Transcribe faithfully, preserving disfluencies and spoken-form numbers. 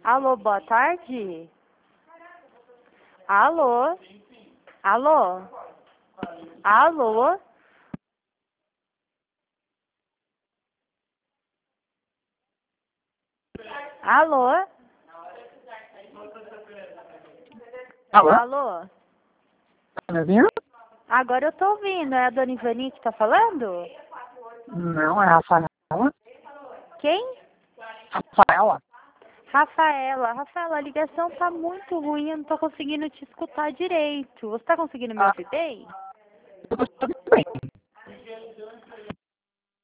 Alô, boa tarde? Alô? Alô? Alô? Alô? Alô? Alô? Tá me ouvindo? Agora eu tô ouvindo. É a dona Ivani que tá falando? Não, é a Rafaela. Quem? Rafaela? Rafaela. Rafaela, a ligação tá muito ruim. Eu não tô conseguindo te escutar direito. Você tá conseguindo me Ah, ouvir bem? eu tô escutando bem.